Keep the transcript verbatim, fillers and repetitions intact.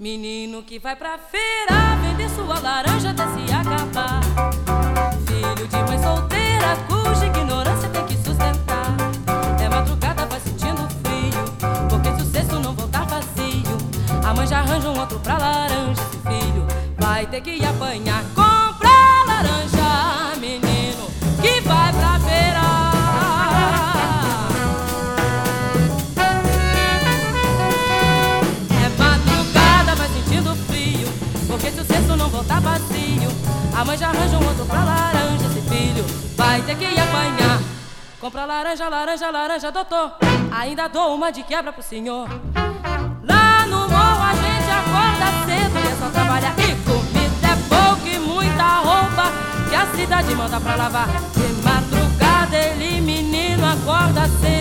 Menino que vai pra feira vender sua laranja até se acabar. Filho de mãe solteira cuja ignorância tem que sustentar. É madrugada, vai sentindo frio, porque se o cesto não voltar vazio, a mãe já arranja um outro pra laranja. Esse filho vai ter que apanhar. Compra laranja, menino que vai pra feira. Porque se o cesto não voltar vazio, a mãe já arranja um outro pra laranja. Esse filho vai ter que apanhar. Compra laranja, laranja, laranja, doutor, ainda dou uma de quebra pro senhor. Lá no morro a gente acorda cedo e é só trabalhar. E comida é pouco e muita roupa que a cidade manda pra lavar. De madrugada ele, menino, acorda cedo.